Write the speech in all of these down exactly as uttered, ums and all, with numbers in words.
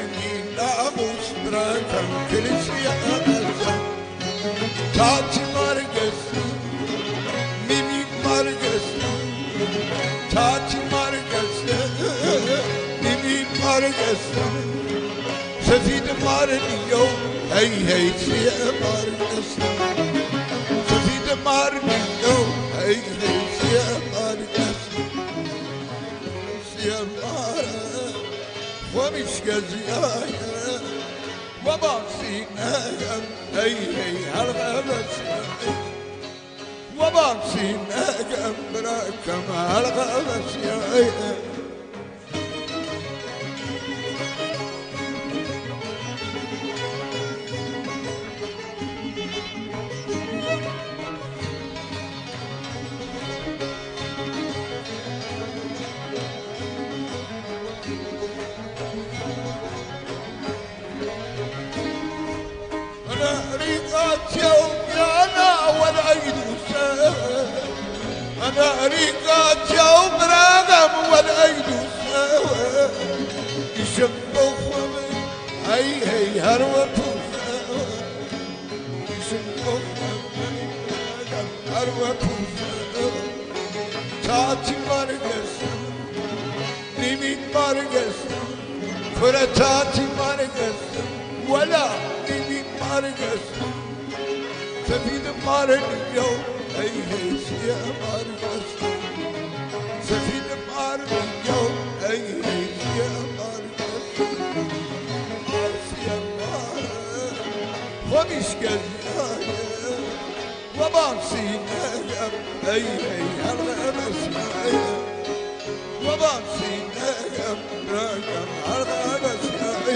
رنگی ناموس برکم کلیسی ازم تاتی مرگستی میمی مرگستی تاتی مرگستی میمی مرگستی سفید مردیو هی هی سیه مرگستی سفید مردیو هی هی سیه مرگستی سیه مرد ومش قزيايا وباسينا هي هي هالغبس وباسينا قمركم هالغبس يا ريقات يومنا ولا يدوسه أنا ريقات يوم راغم ولا يدوسه يشبه هي هي هروة يشبه هروة تاتي مرقس نيمي مرقس فرتاتي مرقس ولا مرقس سفيد مارنيو هي هي سيا مرقس سفيد مارنيو هي هي سيا مرقس سيا مار ومش قزايا وبانسينا هي هي هالغبس وبانسينا راكم هالغبس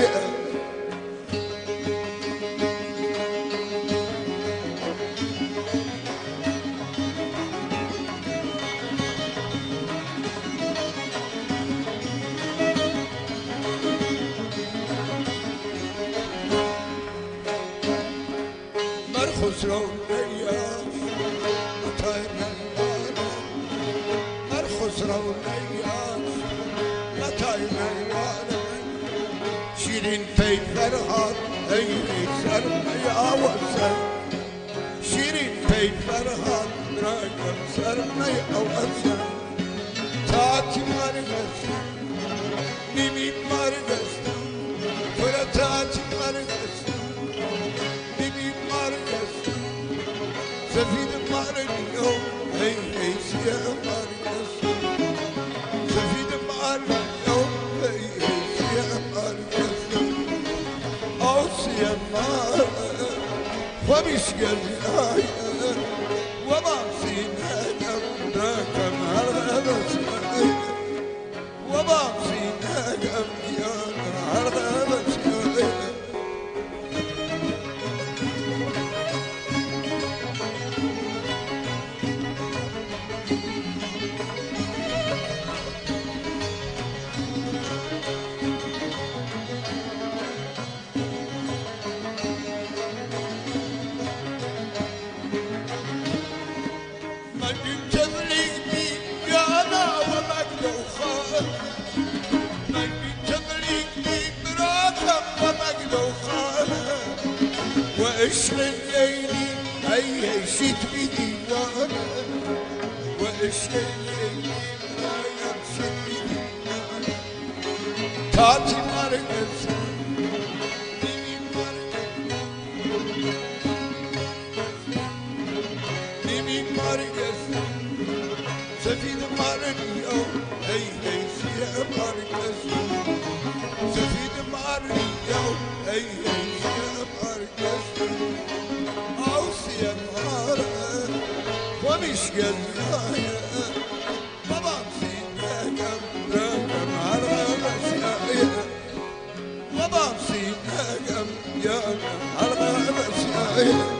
خسرو نياش متاي ميوانا مر خسرو نياش متاي ميوانا شيرين في فرهاد ايني سرمي اوسن شيرين في فرهاد راكم سرمي اوسن تاتي مرقس ميمي مرقس فرتاتي مرقس سفيد مارنيو هي هي سيا مارنيس سفيد مارنيو هي هي سيا مارنيس أو سيا مار ومش قزايا وما فينا قمراكم هالغبس وما فينا قمراكم هالغبس وإشر الليل هي هي شيت بديوانا وإشر الليل هي شيت بديوانا تاتي مرقس نيمي مرقس نيمي مرقس سفيد مارنيو هي هي سيا مرقس سفيد مارنيو هي هي سيا مرقس ومش قزايا بابا فينا قمراكم هالغبس يا بابا فينا قمراكم هالغبس يا